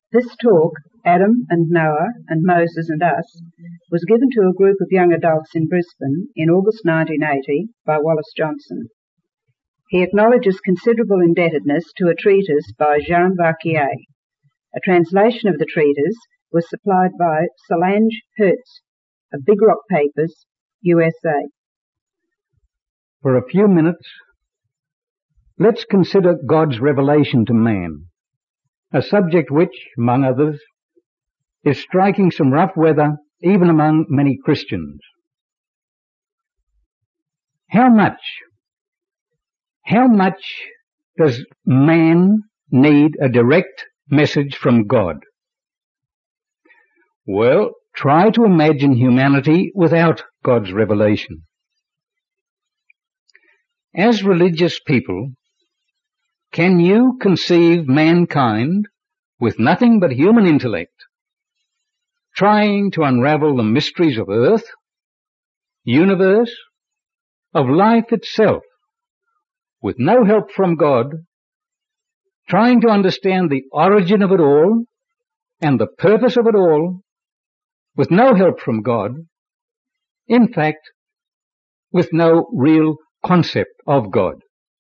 This talk, Adam and Noah and Moses and Us, was given to a group of young adults in Brisbane in August 1980 by Wallace Johnson. He acknowledges considerable indebtedness to a treatise by Jean Vauquier. A translation of the treatise was supplied by Solange Hertz of Big Rock Papers, USA. For a few minutes, let's consider God's revelation to man, a subject which, among others, is striking some rough weather even among many Christians. How much does man need a direct message from God? Well, try to imagine humanity without God's revelation. As religious people, can you conceive mankind with nothing but human intellect, trying to unravel the mysteries of earth, universe, of life itself, with no help from God, trying to understand the origin of it all and the purpose of it all, with no help from God, in fact, with no real concept of God?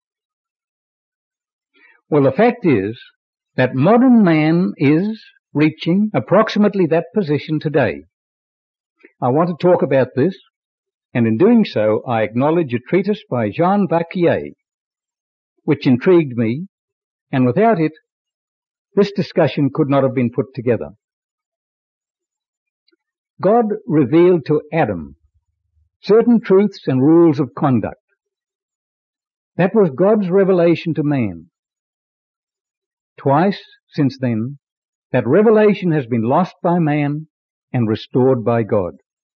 Well, the fact is that modern man is reaching approximately that position today. I want to talk about this, and in doing so I acknowledge a treatise by Jean Vauquier, which intrigued me, and without it, this discussion could not have been put together. God revealed to Adam certain truths and rules of conduct. That was God's revelation to man. Twice since then, that revelation has been lost by man and restored by God.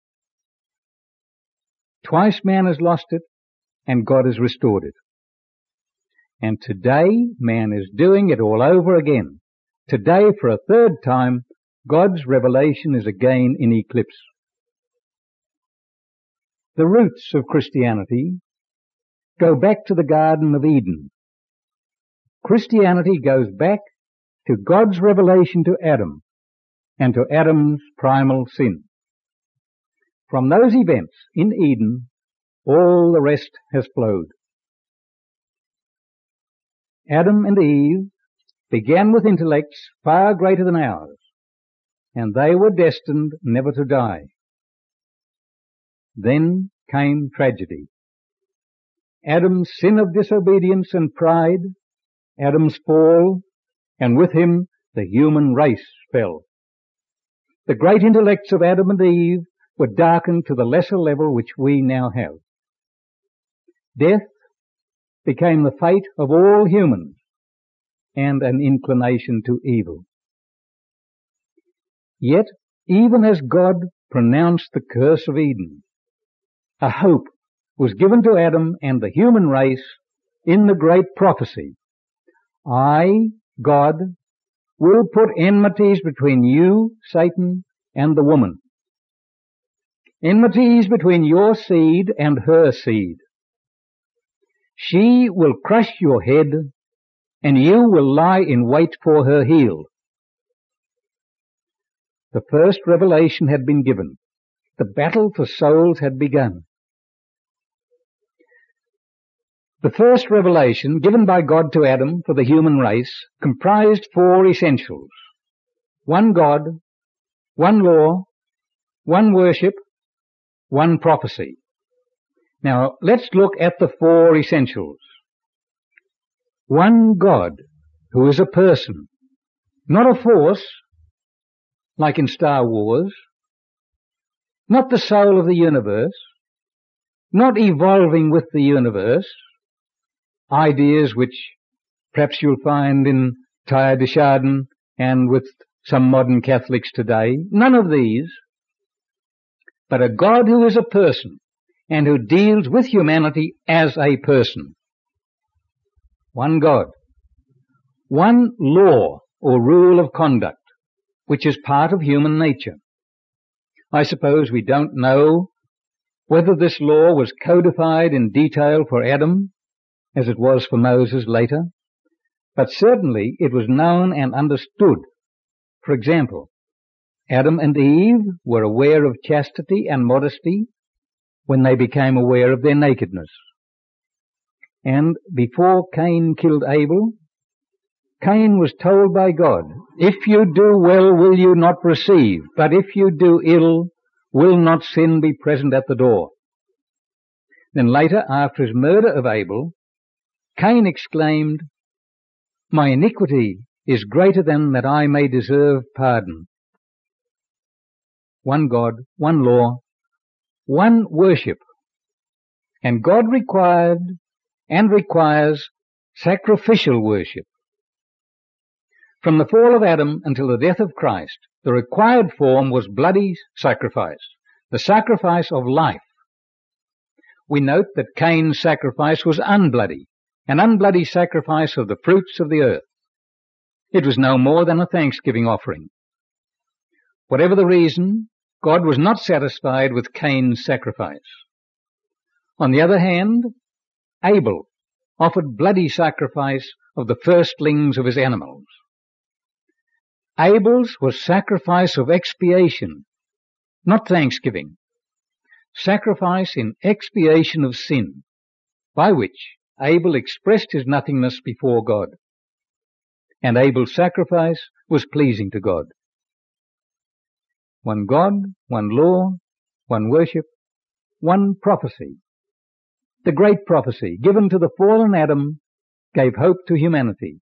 Twice man has lost it, and God has restored it. And today, man is doing it all over again. Today, for a third time, God's revelation is again in eclipse. The roots of Christianity go back to the Garden of Eden. Christianity goes back to God's revelation to Adam and to Adam's primal sin. From those events in Eden, all the rest has flowed. Adam and Eve began with intellects far greater than ours, and they were destined never to die. Then came tragedy. Adam's sin of disobedience and pride, Adam's fall, and with him the human race fell. The great intellects of Adam and Eve were darkened to the lesser level which we now have. Death became the fate of all humans, and an inclination to evil. Yet, even as God pronounced the curse of Eden, a hope was given to Adam and the human race in the great prophecy. I, God, will put enmities between you, Satan, and the woman. Enmities between your seed and her seed. She will crush your head, and you will lie in wait for her heel. The first revelation had been given. The battle for souls had begun. The first revelation given by God to Adam for the human race comprised four essentials: one God, one law, one worship, one prophecy. Now, let's look at the four essentials. One God, who is a person, not a force, like in Star Wars, not the soul of the universe, not evolving with the universe, ideas which perhaps you'll find in Teilhard de Chardin and with some modern Catholics today. None of these, but a God who is a person and who deals with humanity as a person. One God. One law or rule of conduct, which is part of human nature. I suppose we don't know whether this law was codified in detail for Adam, as it was for Moses later, but certainly it was known and understood For example, Adam and Eve were aware of chastity and modesty when they became aware of their nakedness. And before Cain killed Abel, Cain was told by God, "If you do well, will you not receive? But if you do ill, will not sin be present at the door?" Then later, after his murder of Abel, Cain exclaimed, "My iniquity is greater than that I may deserve pardon." One God, one law, one worship. And God required and requires sacrificial worship. From the fall of Adam until the death of Christ, the required form was bloody sacrifice, the sacrifice of life. We note that Cain's sacrifice was unbloody, an unbloody sacrifice of the fruits of the earth. It was no more than a thanksgiving offering. Whatever the reason, God was not satisfied with Cain's sacrifice. On the other hand, Abel offered bloody sacrifice of the firstlings of his animals. Abel's was sacrifice of expiation, not thanksgiving. Sacrifice in expiation of sin, by which Abel expressed his nothingness before God. And Abel's sacrifice was pleasing to God. One God, one law, one worship, one prophecy. The great prophecy given to the fallen Adam gave hope to humanity.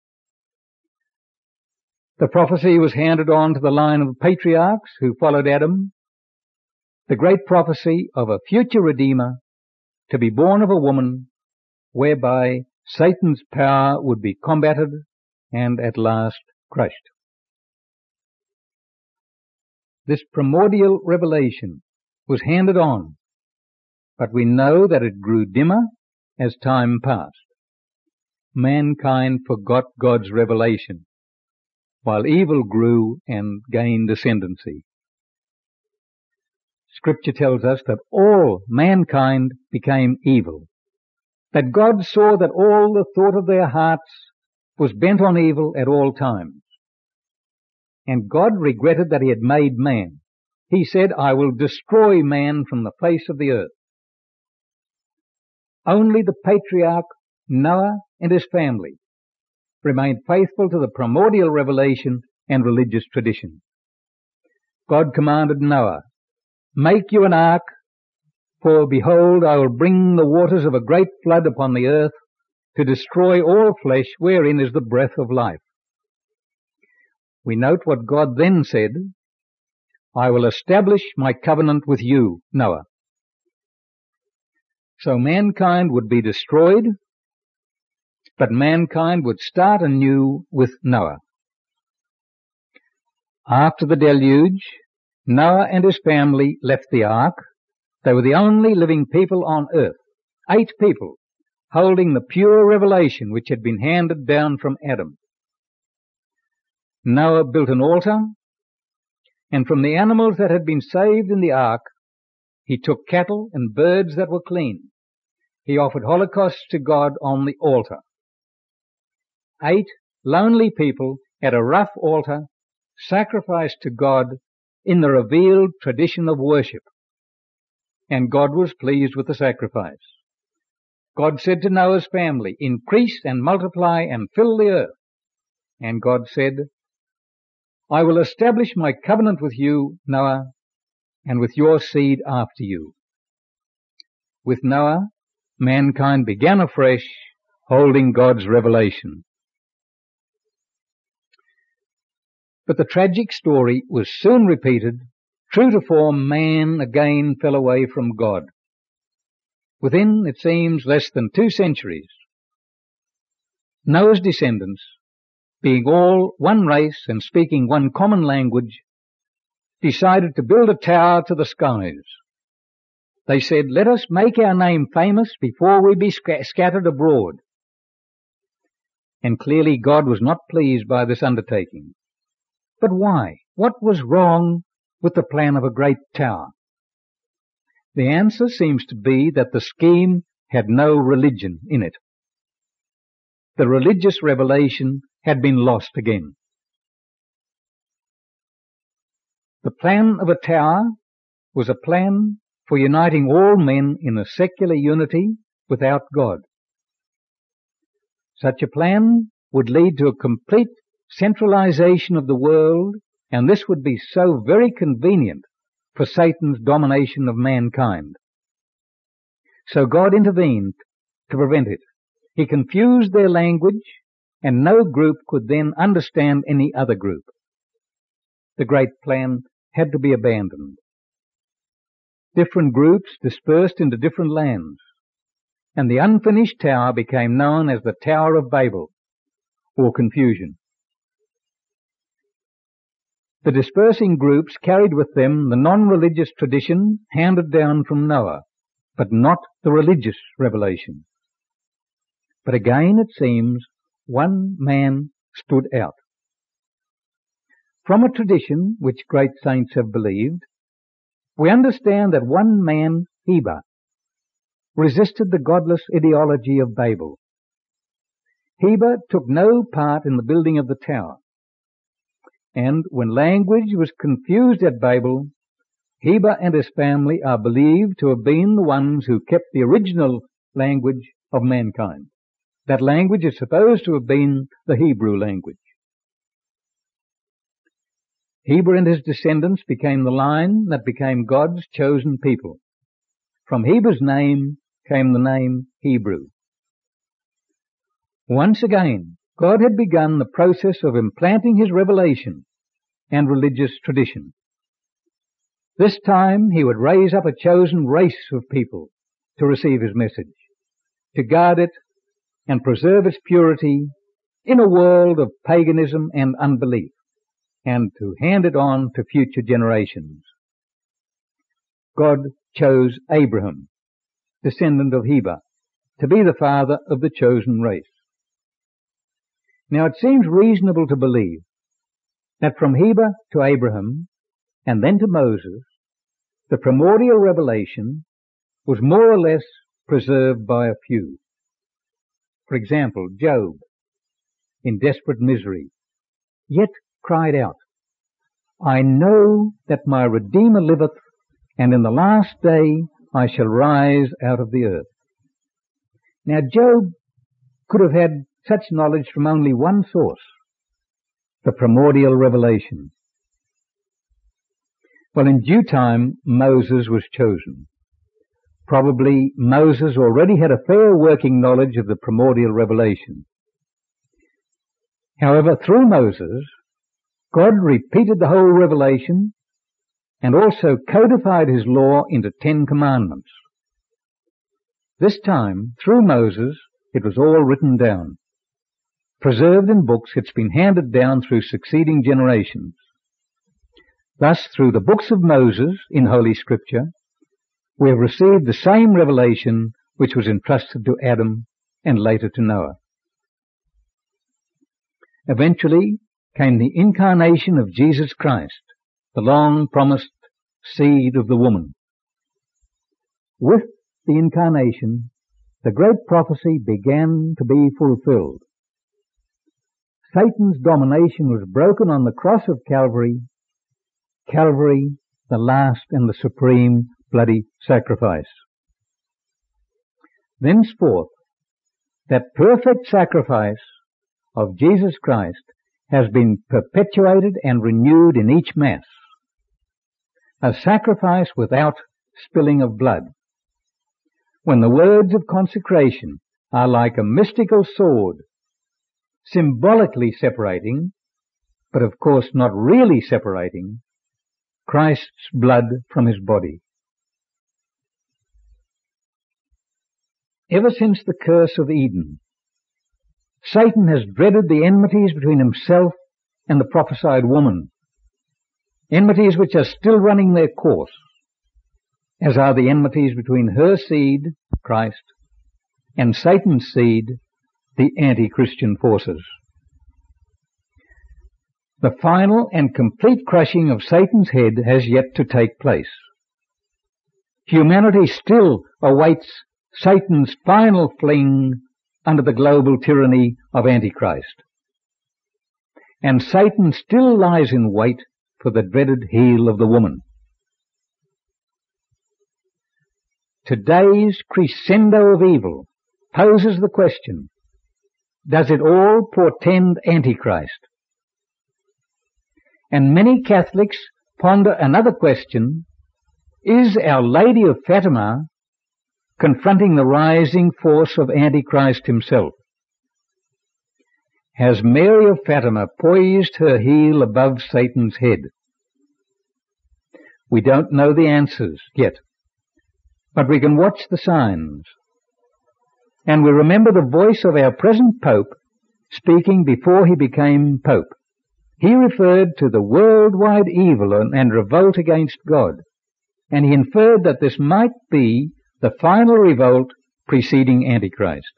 The prophecy was handed on to the line of patriarchs who followed Adam. The great prophecy of a future Redeemer to be born of a woman, whereby Satan's power would be combated and at last crushed. This primordial revelation was handed on, but we know that it grew dimmer as time passed. Mankind forgot God's revelation, while evil grew and gained ascendancy. Scripture tells us that all mankind became evil, that God saw that all the thought of their hearts was bent on evil at all times. And God regretted that he had made man. He said, "I will destroy man from the face of the earth." Only the patriarch Noah and his family remained faithful to the primordial revelation and religious tradition. God commanded Noah, "Make you an ark, for behold, I will bring the waters of a great flood upon the earth to destroy all flesh wherein is the breath of life." We note what God then said, "I will establish my covenant with you, Noah." So mankind would be destroyed, but mankind would start anew with Noah. After the deluge, Noah and his family left the ark. They were the only living people on earth, 8 people, holding the pure revelation which had been handed down from Adam. Noah built an altar, and from the animals that had been saved in the ark, he took cattle and birds that were clean. He offered holocausts to God on the altar. 8 lonely people at a rough altar sacrificed to God in the revealed tradition of worship. And God was pleased with the sacrifice. God said to Noah's family, "Increase and multiply and fill the earth." And God said, "I will establish my covenant with you, Noah, and with your seed after you." With Noah, mankind began afresh, holding God's revelation. But the tragic story was soon repeated. True to form, man again fell away from God. Within, it seems, less than 2 centuries, Noah's descendants, being all one race and speaking one common language, decided to build a tower to the skies. They said, "Let us make our name famous before we be scattered abroad." And clearly God was not pleased by this undertaking. But why? What was wrong with the plan of a great tower? The answer seems to be that the scheme had no religion in it. The religious revelation had been lost again. The plan of a tower was a plan for uniting all men in a secular unity without God. Such a plan would lead to a complete centralization of the world, and this would be so very convenient for Satan's domination of mankind. So God intervened to prevent it. He confused their language, and no group could then understand any other group. The great plan had to be abandoned. Different groups dispersed into different lands, and the unfinished tower became known as the Tower of Babel, or confusion. The dispersing groups carried with them the non-religious tradition handed down from Noah, but not the religious revelation. But again, it seems, one man stood out. From a tradition which great saints have believed, we understand that one man, Heber, resisted the godless ideology of Babel. Heber took no part in the building of the tower, and when language was confused at Babel, Heber and his family are believed to have been the ones who kept the original language of mankind. That language is supposed to have been the Hebrew language. Heber and his descendants became the line that became God's chosen people. From Heber's name came the name Hebrew. Once again, God had begun the process of implanting his revelation and religious tradition. This time he would raise up a chosen race of people to receive his message, to guard it and preserve its purity in a world of paganism and unbelief, and to hand it on to future generations. God chose Abraham, descendant of Heber, to be the father of the chosen race. Now it seems reasonable to believe that from Heber to Abraham and then to Moses, the primordial revelation was more or less preserved by a few. For example, Job, in desperate misery, yet cried out, "I know that my Redeemer liveth, and in the last day I shall rise out of the earth." Now Job could have had such knowledge from only one source, the primordial revelation. Well, in due time, Moses was chosen. Probably Moses already had a fair working knowledge of the primordial revelation. However, through Moses, God repeated the whole revelation and also codified his law into 10 commandments. This time, through Moses, it was all written down. Preserved in books, it's been handed down through succeeding generations. Thus, through the books of Moses in Holy Scripture, we have received the same revelation which was entrusted to Adam and later to Noah. Eventually came the incarnation of Jesus Christ, the long-promised seed of the woman. With the incarnation, the great prophecy began to be fulfilled. Satan's domination was broken on the cross of Calvary, Calvary, the last and the supreme bloody sacrifice. Thenceforth, that perfect sacrifice of Jesus Christ has been perpetuated and renewed in each Mass. A sacrifice without spilling of blood. When the words of consecration are like a mystical sword, symbolically separating, but of course not really separating, Christ's blood from his body. Ever since the curse of Eden, Satan has dreaded the enmities between himself and the prophesied woman, enmities which are still running their course, as are the enmities between her seed, Christ, and Satan's seed, the anti-Christian forces. The final and complete crushing of Satan's head has yet to take place. Humanity still awaits Satan's final fling under the global tyranny of Antichrist. And Satan still lies in wait for the dreaded heel of the woman. Today's crescendo of evil poses the question, does it all portend Antichrist? And many Catholics ponder another question, is Our Lady of Fatima confronting the rising force of Antichrist himself? Has Mary of Fatima poised her heel above Satan's head? We don't know the answers yet, but we can watch the signs. And we remember the voice of our present Pope speaking before he became Pope. He referred to the worldwide evil and revolt against God, and he inferred that this might be the final revolt preceding Antichrist.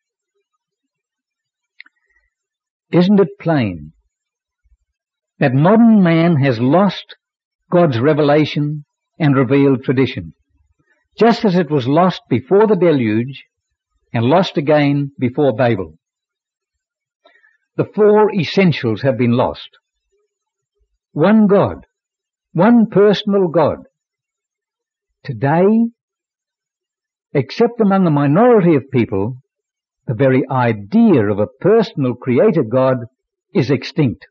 Isn't it plain that modern man has lost God's revelation and revealed tradition, just as it was lost before the deluge and lost again before Babel? The four essentials have been lost. One God, one personal God. Today, except among a minority of people, the very idea of a personal creator God is extinct.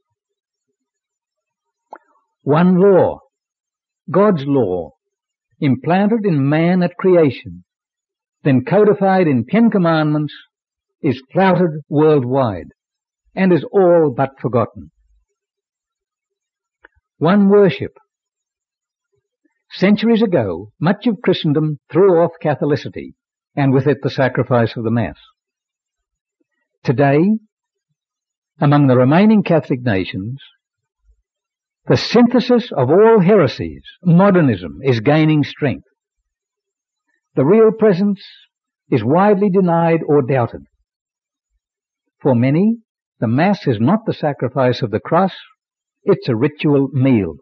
One law, God's law, implanted in man at creation, then codified in 10 commandments, is flouted worldwide and is all but forgotten. One worship. Centuries ago, much of Christendom threw off Catholicity, and with it the sacrifice of the Mass. Today, among the remaining Catholic nations, the synthesis of all heresies, modernism, is gaining strength. The real presence is widely denied or doubted. For many, the Mass is not the sacrifice of the cross, it's a ritual meal.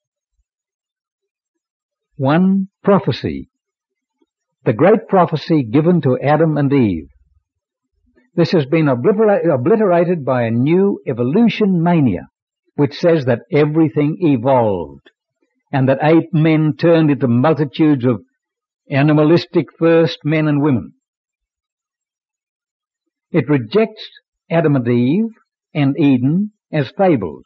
One prophecy, the great prophecy given to Adam and Eve. This has been obliterated by a new evolution mania, which says that everything evolved, and that ape men turned into multitudes of animalistic first men and women. It rejects Adam and Eve and Eden as fables.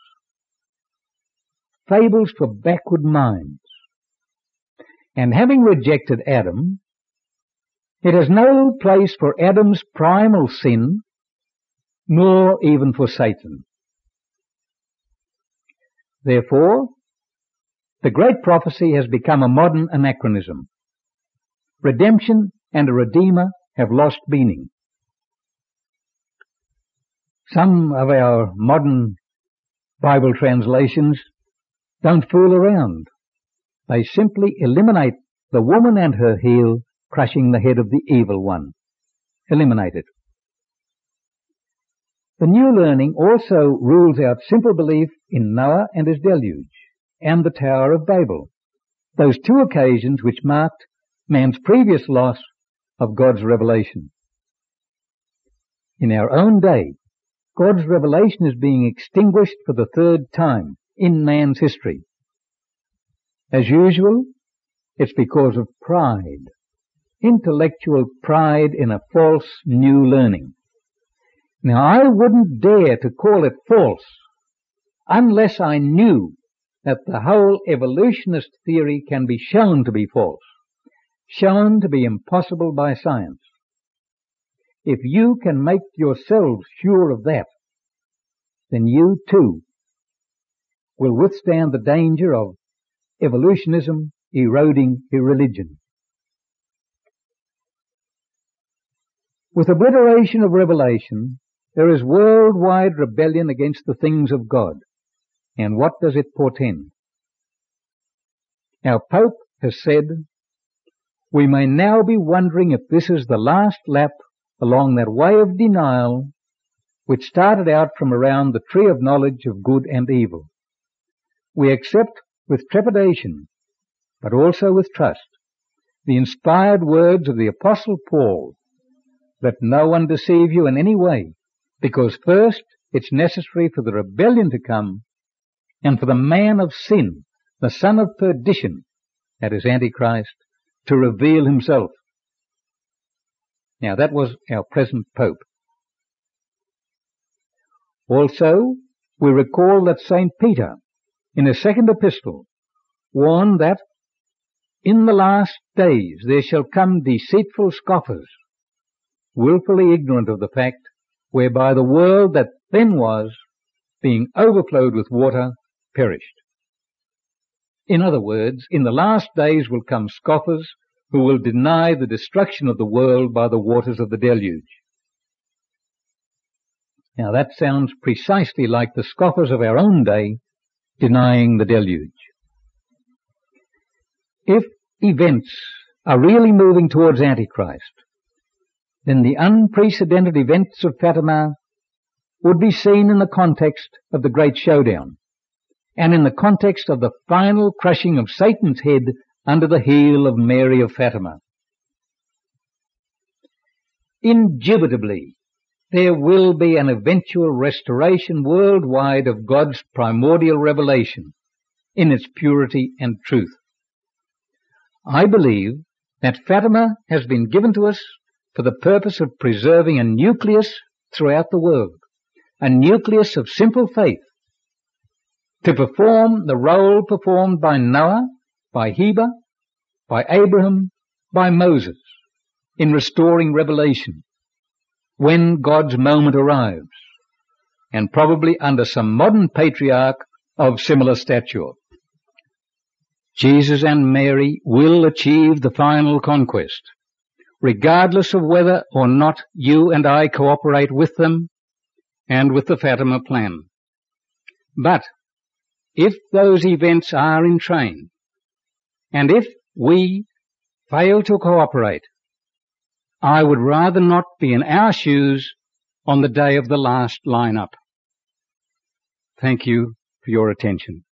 Fables for backward minds. And having rejected Adam, it has no place for Adam's primal sin, nor even for Satan. Therefore, the great prophecy has become a modern anachronism. Redemption and a Redeemer have lost meaning. Some of our modern Bible translations don't fool around. They simply eliminate the woman and her heel crushing the head of the evil one. Eliminate it. The New Learning also rules out simple belief in Noah and his deluge, and the Tower of Babel, those two occasions which marked man's previous loss of God's revelation. In our own day, God's revelation is being extinguished for the third time in man's history. As usual, it's because of pride, intellectual pride in a false new learning. Now, I wouldn't dare to call it false unless I knew that the whole evolutionist theory can be shown to be false, shown to be impossible by science. If you can make yourselves sure of that, then you too will withstand the danger of evolutionism eroding your religion. With obliteration of revelation, there is worldwide rebellion against the things of God. And what does it portend? Our Pope has said, we may now be wondering if this is the last lap along that way of denial which started out from around the tree of knowledge of good and evil. We accept with trepidation, but also with trust, the inspired words of the Apostle Paul, let no one deceive you in any way, because first it's necessary for the rebellion to come, and for the man of sin, the son of perdition, that is Antichrist, to reveal himself. Now that was our present Pope. Also, we recall that St. Peter, in his second epistle, warned that in the last days there shall come deceitful scoffers, wilfully ignorant of the fact whereby the world that then was, being overflowed with water, perished. In other words, in the last days will come scoffers who will deny the destruction of the world by the waters of the deluge. Now that sounds precisely like the scoffers of our own day denying the deluge. If events are really moving towards Antichrist, then the unprecedented events of Fatima would be seen in the context of the Great Showdown, and in the context of the final crushing of Satan's head under the heel of Mary of Fatima. Indubitably, there will be an eventual restoration worldwide of God's primordial revelation in its purity and truth. I believe that Fatima has been given to us for the purpose of preserving a nucleus throughout the world, a nucleus of simple faith, to perform the role performed by Noah, by Heber, by Abraham, by Moses, in restoring revelation, when God's moment arrives, and probably under some modern patriarch of similar stature. Jesus and Mary will achieve the final conquest, regardless of whether or not you and I cooperate with them and with the Fatima plan. But if those events are in train, and if we fail to cooperate, I would rather not be in our shoes on the day of the last line-up. Thank you for your attention.